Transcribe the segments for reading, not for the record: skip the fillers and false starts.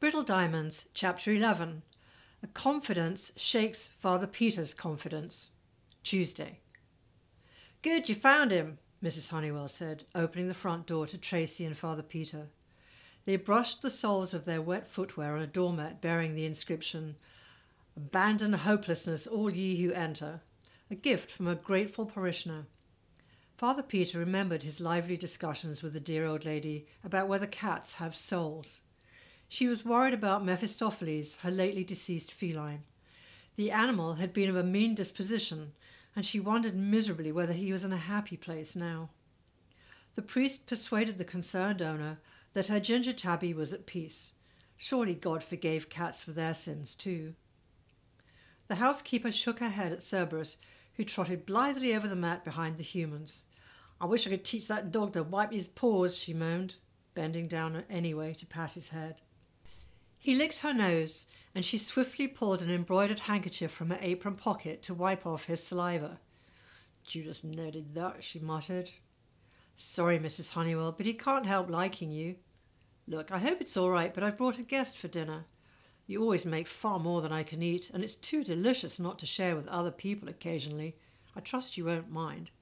Brittle Diamonds, Chapter 11. A confidence shakes Father Peter's confidence. Tuesday. Good, you found him, Mrs. Honeywell said, opening the front door to Tracy and Father Peter. They brushed the soles of their wet footwear on a doormat bearing the inscription, "Abandon hopelessness, all ye who enter," a gift from a grateful parishioner. Father Peter remembered his lively discussions with the dear old lady about whether cats have souls. She was worried about Mephistopheles, her lately deceased feline. The animal had been of a mean disposition, and she wondered miserably whether he was in a happy place now. The priest persuaded the concerned owner that her ginger tabby was at peace. Surely God forgave cats for their sins too. The housekeeper shook her head at Cerberus, who trotted blithely over the mat behind the humans. "I wish I could teach that dog to wipe his paws," she moaned, bending down anyway to pat his head. He licked her nose, and she swiftly pulled an embroidered handkerchief from her apron pocket to wipe off his saliva. "Judas noted that," she muttered. "Sorry, Mrs. Honeywell, but he can't help liking you. Look, I hope it's all right, but I've brought a guest for dinner. You always make far more than I can eat, and it's too delicious not to share with other people occasionally. I trust you won't mind."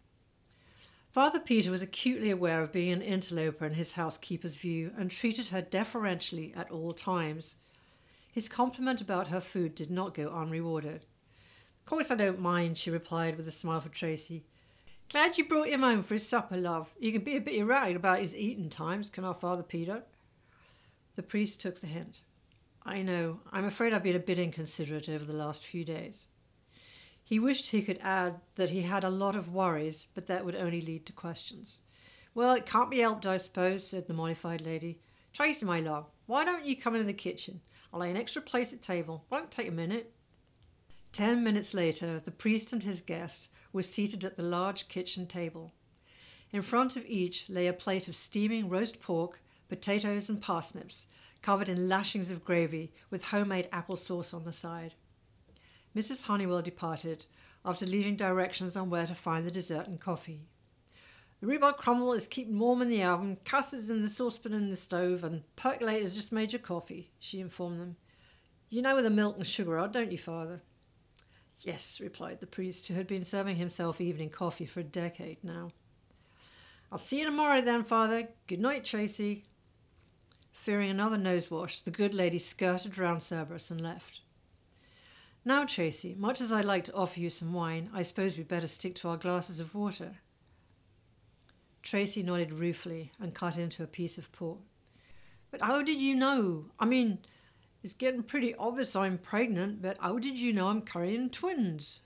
Father Peter was acutely aware of being an interloper in his housekeeper's view and treated her deferentially at all times. His compliment about her food did not go unrewarded. "Of course I don't mind," she replied with a smile for Tracy. "Glad you brought him home for his supper, love. You can be a bit erratic about his eating times, can our Father Peter?" The priest took the hint. "I know. I'm afraid I've been a bit inconsiderate over the last few days." He wished he could add that he had a lot of worries, but that would only lead to questions. "Well, it can't be helped, I suppose," said the mollified lady. "Tracy, my love, why don't you come into the kitchen? I'll lay an extra place at table. Won't take a minute." 10 minutes later, the priest and his guest were seated at the large kitchen table. In front of each lay a plate of steaming roast pork, potatoes and parsnips, covered in lashings of gravy with homemade apple sauce on the side. Mrs. Honeywell departed, after leaving directions on where to find the dessert and coffee. "The rhubarb crumble is keeping warm in the oven, custard's in the saucepan in the stove, and percolator's just made your coffee," she informed them. "You know where the milk and sugar are, don't you, Father?" "Yes," replied the priest, who had been serving himself evening coffee for a decade now. "I'll see you tomorrow then, Father. Good night, Tracy." Fearing another nose-wash, the good lady skirted round Cerberus and left. "Now, Tracy, much as I'd like to offer you some wine, I suppose we'd better stick to our glasses of water." Tracy nodded ruefully and cut into a piece of pork. "But how did you know? I mean, it's getting pretty obvious I'm pregnant, but how did you know I'm carrying twins?"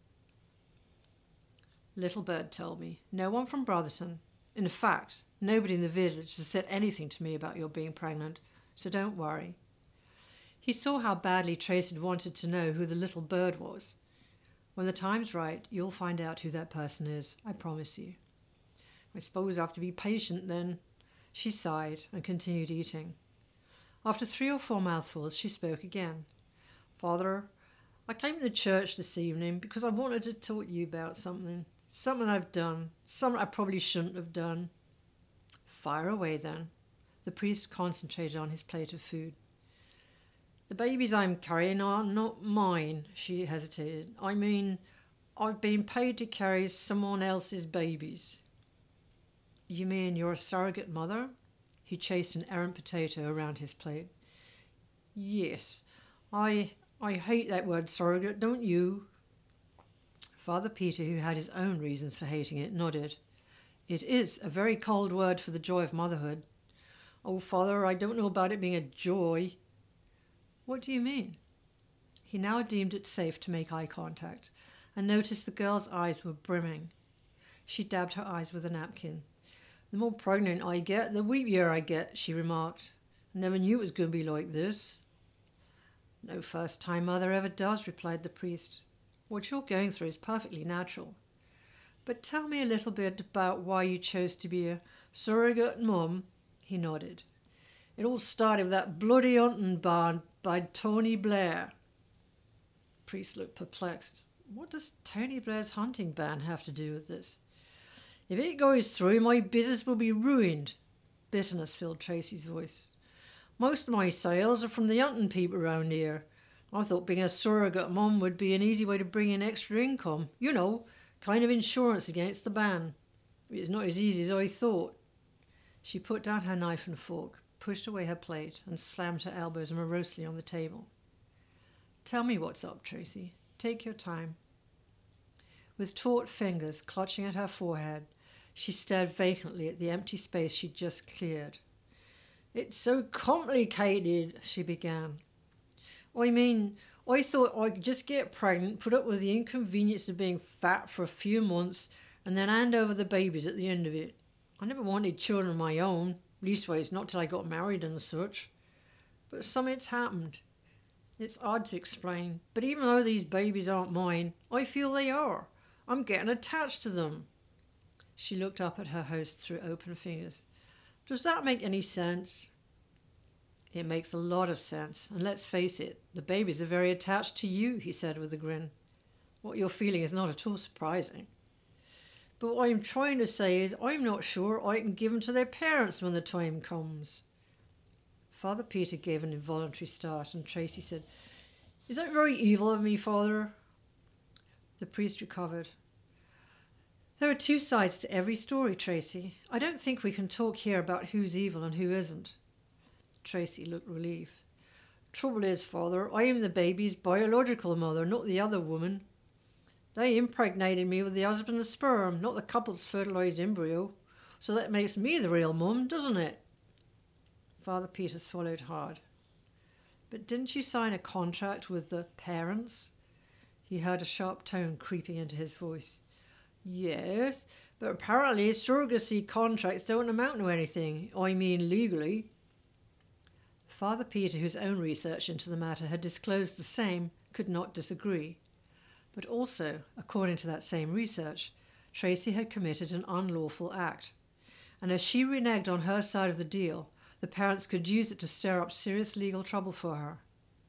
"Little Bird told me. No one from Brotherton. In fact, nobody in the village has said anything to me about your being pregnant, so don't worry." He saw how badly Tracy had wanted to know who the little bird was. "When the time's right, you'll find out who that person is, I promise you." "I suppose I have to be patient then." She sighed and continued eating. After 3 or 4 mouthfuls, she spoke again. "Father, I came to church this evening because I wanted to talk to you about something. Something I've done. Something I probably shouldn't have done." "Fire away then." The priest concentrated on his plate of food. "The babies I'm carrying are not mine," she hesitated. "I mean, I've been paid to carry someone else's babies." "You mean you're a surrogate mother?" He chased an errant potato around his plate. "Yes. I hate that word surrogate, don't you?" Father Peter, who had his own reasons for hating it, nodded. "It is a very cold word for the joy of motherhood." "Oh, Father, I don't know about it being a joy." "What do you mean?" He now deemed it safe to make eye contact, and noticed the girl's eyes were brimming. She dabbed her eyes with a napkin. "The more pregnant I get, the weepier I get," she remarked. "I never knew it was going to be like this." "No first-time mother ever does," replied the priest. "What you're going through is perfectly natural. But tell me a little bit about why you chose to be a surrogate mum." He nodded. "It all started with that bloody hunting barn by Tony Blair." The priest looked perplexed. "What does Tony Blair's hunting ban have to do with this?" "If it goes through, my business will be ruined." Bitterness filled Tracy's voice. Most of my sales are from the hunting people around here. I thought being a surrogate mum would be an easy way to bring in extra income. You know, kind of insurance against the ban. It's not as easy as I thought. She put down her knife and fork, pushed away her plate, and slammed her elbows morosely on the table. Tell me what's up, Tracy. Take your time. With taut fingers clutching at her forehead, she stared vacantly at the empty space she'd just cleared. It's so complicated, she began. I mean, I thought I could just get pregnant, put up with the inconvenience of being fat for a few months, and then hand over the babies at the end of it. I never wanted children of my own, leastways not till I got married and such. But something's happened. It's odd to explain, but even though these babies aren't mine, I feel they are. I'm getting attached to them. She looked up at her host through open fingers. Does that make any sense? It makes a lot of sense, and let's face it, the babies are very attached to you, he said with a grin. What you're feeling is not at all surprising. But what I'm trying to say is I'm not sure I can give them to their parents when the time comes. Father Peter gave an involuntary start, and Tracy said, Is that very evil of me, Father? The priest recovered. There are two sides to every story, Tracy. I don't think we can talk here about who's evil and who isn't. Tracy looked relieved. Trouble is, Father, I am the baby's biological mother, not the other woman. They impregnated me with the husband's sperm, not the couple's fertilized embryo. So that makes me the real mum, doesn't it? Father Peter swallowed hard. But didn't you sign a contract with the parents? He heard a sharp tone creeping into his voice. Yes, but apparently surrogacy contracts don't amount to anything. I mean legally. Father Peter, whose own research into the matter had disclosed the same, could not disagree. But also, according to that same research, Tracy had committed an unlawful act. And if she reneged on her side of the deal, the parents could use it to stir up serious legal trouble for her.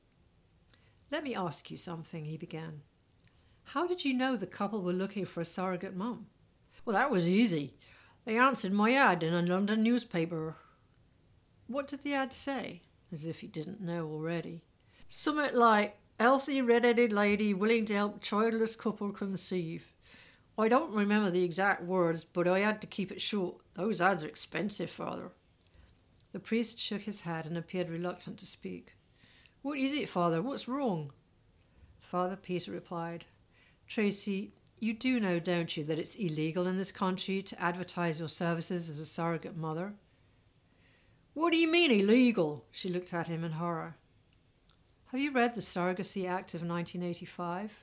Let me ask you something, he began. How did you know the couple were looking for a surrogate mum? Well, that was easy. They answered my ad in a London newspaper. What did the ad say? As if he didn't know already. Something like, healthy red-headed lady willing to help childless couple conceive. I don't remember the exact words, but I had to keep it short. Those ads are expensive, Father. The priest shook his head and appeared reluctant to speak. What is it, Father? What's wrong? Father Peter replied, Tracy, you do know, don't you, that it's illegal in this country to advertise your services as a surrogate mother? What do you mean illegal? She looked at him in horror. Have you read the Surrogacy Act of 1985?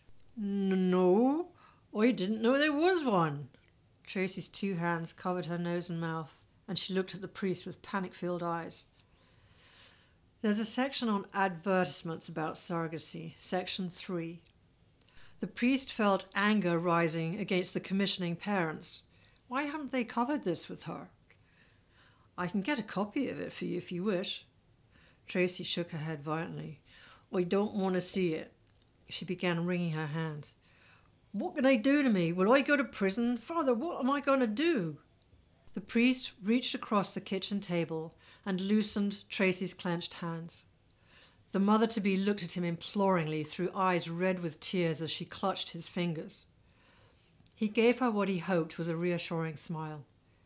No, I didn't know there was one. Tracy's two hands covered her nose and mouth, and she looked at the priest with panic-filled eyes. There's a section on advertisements about surrogacy, section 3. The priest felt anger rising against the commissioning parents. Why hadn't they covered this with her? I can get a copy of it for you if you wish. Tracy shook her head violently. I don't want to see it. She began wringing her hands. What can they do to me? Will I go to prison? Father, what am I going to do? The priest reached across the kitchen table and loosened Tracy's clenched hands. The mother-to-be looked at him imploringly through eyes red with tears as she clutched his fingers. He gave her what he hoped was a reassuring smile.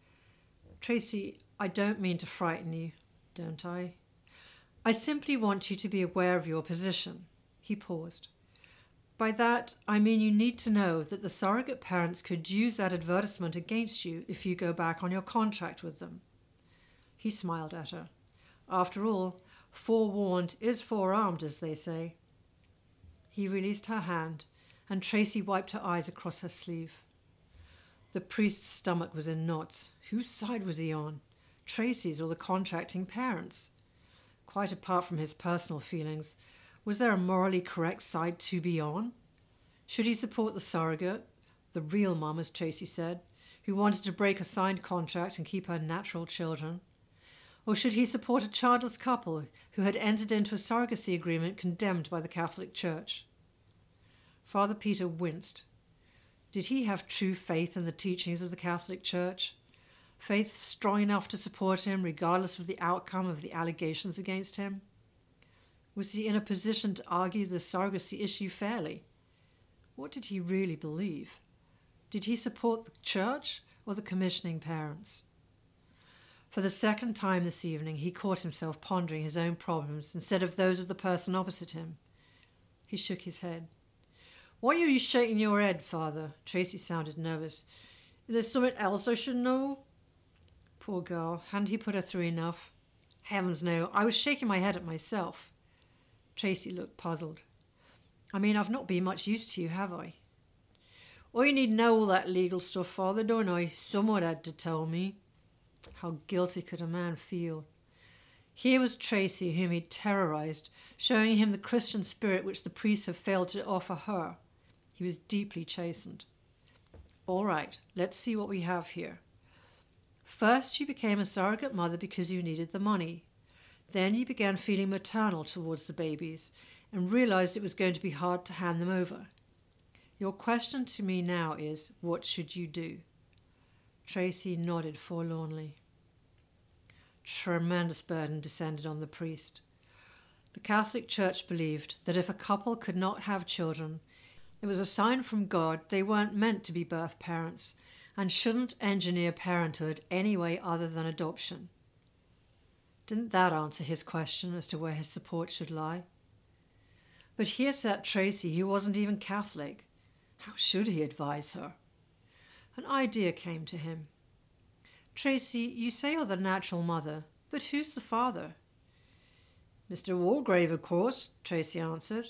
Tracy, I don't mean to frighten you, don't I? I simply want you to be aware of your position. He paused. By that, I mean you need to know that the surrogate parents could use that advertisement against you if you go back on your contract with them. He smiled at her. After all, forewarned is forearmed, as they say. He released her hand, and Tracy wiped her eyes across her sleeve. The priest's stomach was in knots. Whose side was he on? Tracy's or the contracting parents'? Quite apart from his personal feelings, was there a morally correct side to be on? Should he support the surrogate, the real mum, as Tracy said, who wanted to break a signed contract and keep her natural children? Or should he support a childless couple who had entered into a surrogacy agreement condemned by the Catholic Church? Father Peter winced. Did he have true faith in the teachings of the Catholic Church? Faith strong enough to support him regardless of the outcome of the allegations against him? Was he in a position to argue the surrogacy issue fairly? What did he really believe? Did he support the church or the commissioning parents? For the second time this evening, he caught himself pondering his own problems instead of those of the person opposite him. He shook his head. "Why are you shaking your head, Father?" Tracy sounded nervous. "Is there something else I should know?" Poor girl, hadn't he put her through enough? Heavens no, I was shaking my head at myself. Tracy looked puzzled. "I mean, I've not been much use to you, have I?" "I need know all that legal stuff, Father, don't I? Someone had to tell me." How guilty could a man feel? Here was Tracy, whom he'd terrorized, showing him the Christian spirit which the priests have failed to offer her. He was deeply chastened. "All right, let's see what we have here. First, you became a surrogate mother because you needed the money. Then you began feeling maternal towards the babies and realized it was going to be hard to hand them over. Your question to me now is, what should you do?" Tracy nodded forlornly. Tremendous burden descended on the priest. The Catholic Church believed that if a couple could not have children, it was a sign from God they weren't meant to be birth parents and shouldn't engineer parenthood any way other than adoption. Didn't that answer his question as to where his support should lie? But here sat Tracy, who wasn't even Catholic. How should he advise her? An idea came to him. "Tracy, you say you're the natural mother, but who's the father?" "Mr. Walgrave, of course," Tracy answered.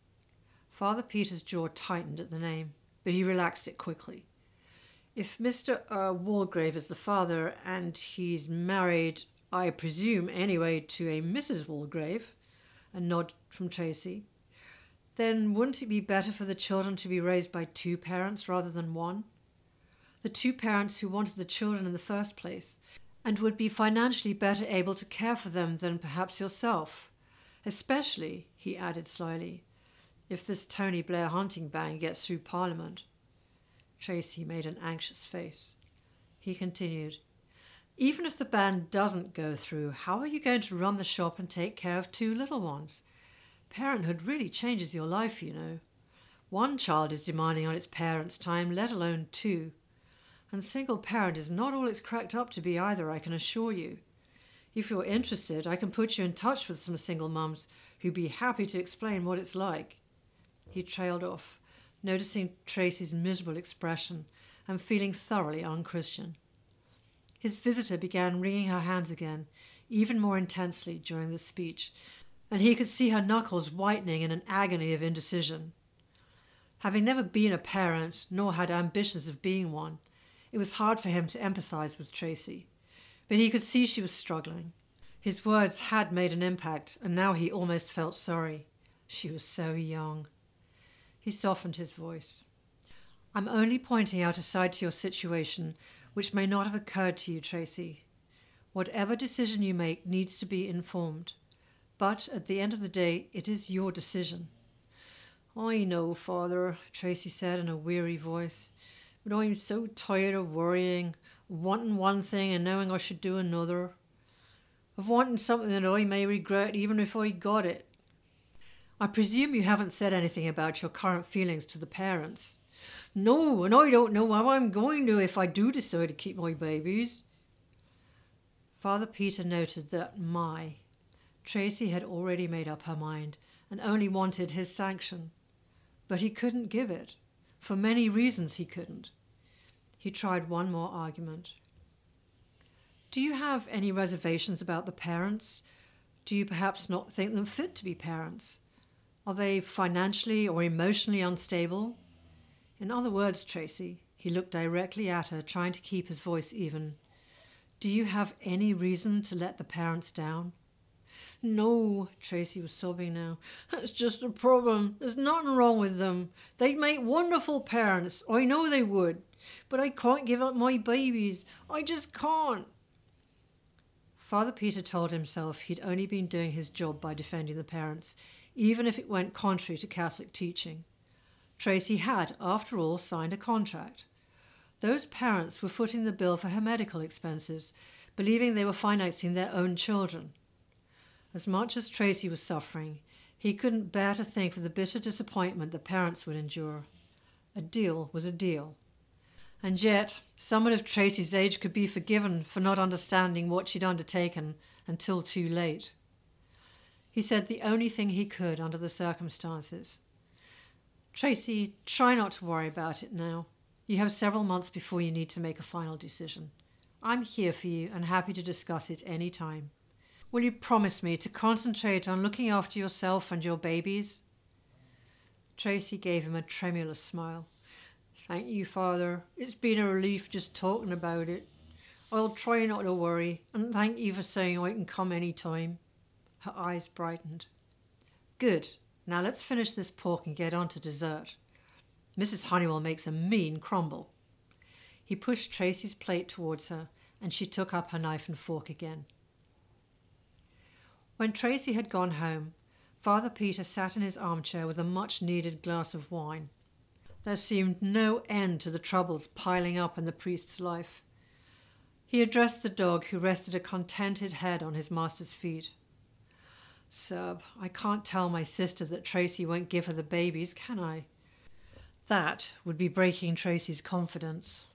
Father Peter's jaw tightened at the name, but he relaxed it quickly. "If Mr. Walgrave is the father, and he's married, I presume anyway, to a Mrs. Walgrave," a nod from Tracy, "then wouldn't it be better for the children to be raised by two parents rather than one? The two parents who wanted the children in the first place, and would be financially better able to care for them than perhaps yourself. Especially," he added slyly, "if this Tony Blair hunting ban gets through Parliament." Tracy made an anxious face. He continued, "Even if the ban doesn't go through, how are you going to run the shop and take care of two little ones? Parenthood really changes your life, you know. One child is demanding on its parents' time, let alone two. And single parent is not all it's cracked up to be either, I can assure you. If you're interested, I can put you in touch with some single mums who'd be happy to explain what it's like." He trailed off, noticing Tracy's miserable expression and feeling thoroughly unchristian. His visitor began wringing her hands again, even more intensely during the speech, and he could see her knuckles whitening in an agony of indecision. Having never been a parent, nor had ambitions of being one, it was hard for him to empathize with Tracy, but he could see she was struggling. His words had made an impact, and now he almost felt sorry. She was so young. He softened his voice. "I'm only pointing out a side to your situation which may not have occurred to you, Tracy. Whatever decision you make needs to be informed. But at the end of the day, it is your decision." "I know, Father," Tracy said in a weary voice. "But I'm so tired of worrying, of wanting one thing and knowing I should do another, of wanting something that I may regret even if I got it." "I presume you haven't said anything about your current feelings to the parents?" "No, and I don't know how I'm going to if I do decide to keep my babies." Father Peter noted that Tracy had already made up her mind and only wanted his sanction. But he couldn't give it. For many reasons he couldn't. He tried one more argument. "Do you have any reservations about the parents? Do you perhaps not think them fit to be parents? Are they financially or emotionally unstable? In other words, Tracy," he looked directly at her, trying to keep his voice even, "do you have any reason to let the parents down?" "No," Tracy was sobbing now. "That's just a problem. There's nothing wrong with them. They'd make wonderful parents. I know they would. But I can't give up my babies. I just can't." Father Peter told himself he'd only been doing his job by defending the parents, even if it went contrary to Catholic teaching. Tracy had, after all, signed a contract. Those parents were footing the bill for her medical expenses, believing they were financing their own children. As much as Tracy was suffering, he couldn't bear to think of the bitter disappointment the parents would endure. A deal was a deal. And yet, someone of Tracy's age could be forgiven for not understanding what she'd undertaken until too late. He said the only thing he could under the circumstances. Tracy, try not to worry about it now. You have several months before you need to make a final decision. I'm here for you and happy to discuss it any time. Will you promise me to concentrate on looking after yourself and your babies? Tracy gave him a tremulous smile. Thank you, Father. It's been a relief just talking about it. I'll try not to worry, and thank you for saying I can come any time. Her eyes brightened. Good. Now let's finish this pork and get on to dessert. Mrs. Honeywell makes a mean crumble. He pushed Tracy's plate towards her, and she took up her knife and fork again. When Tracy had gone home, Father Peter sat in his armchair with a much-needed glass of wine. There seemed no end to the troubles piling up in the priest's life. He addressed the dog, who rested a contented head on his master's feet. Sub, I can't tell my sister that Tracy won't give her the babies, can I? That would be breaking Tracy's confidence.